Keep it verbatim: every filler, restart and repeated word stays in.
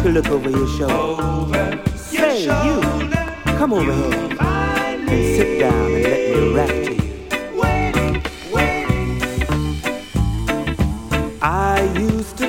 to look over your shoulder. Over Say, your you, shoulder. come over here Find and sit down and let me rap to you. Wait, wait. I used to